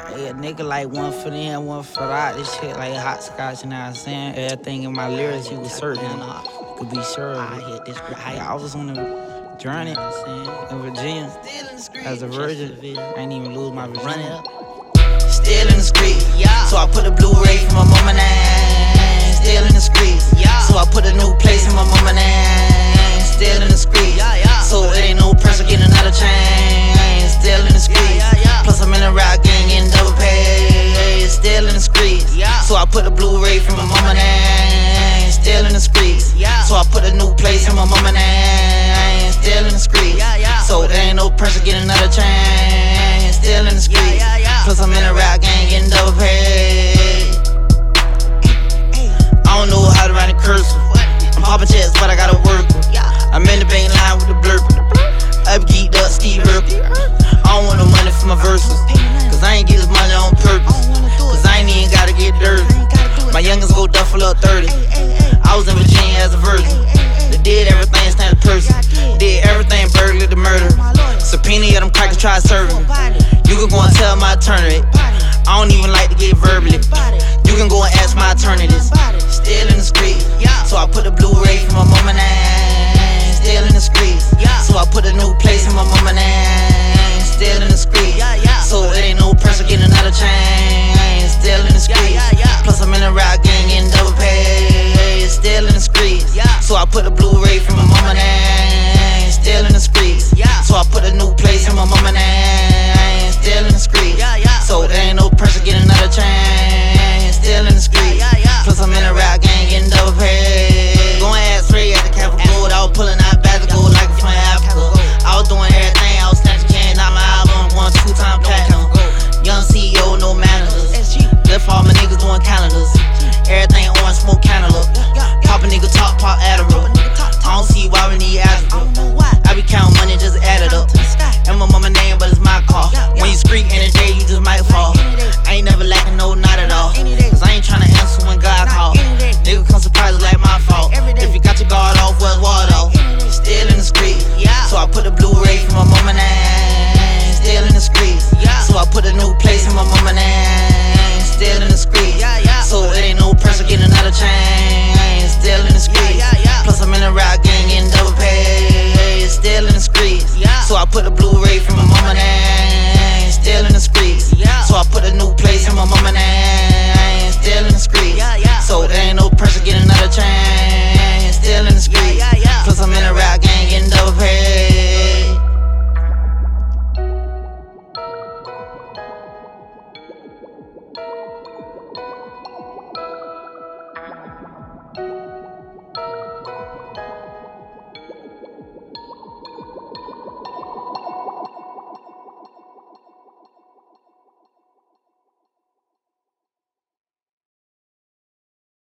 Hey, a nigga like one for in, one for out. This shit like hopscotch, you know what I'm saying? Everything in my lyrics, you was certain. Could be sure. I was on the journey in Virginia as a virgin. I ain't even lose my virginity. Still in the street, so I put a Blu-ray for my mama name. Still in the street, so I put a new place in my mama name. Still in the street, so it ain't no pressure getting another chain. Still in the street, plus I'm in a rap gang getting double pay. Still in the streets, so I put a Blu-ray for my mama name. Still in the streets, so I put a new place in my mama name. Still in the streets, so there ain't no pressure getting another chain. Still in the streets, plus I'm in a rap gang getting double paid. I don't know how to write a cursive. I'm popping checks, but I gotta work. I'm in the bank line with the blurp. Up geeked up, Steve Urkel. I don't want no money for my verses, cause I ain't get this money on purpose. Cause I ain't even gotta get dirty. My youngins go duffel up 30. I was in Virginia as a virgin. They did everything, stand a person. Did everything, burglary to murder. Subpoena, yeah, them crackers try serving me. You can go and tell my attorney. I don't even like to get verbally. You can go and ask my attorneys. Still in the street, so I put a Blu-ray for my mama name. Still in the street, so I put a new place in my mama name. Still in the street,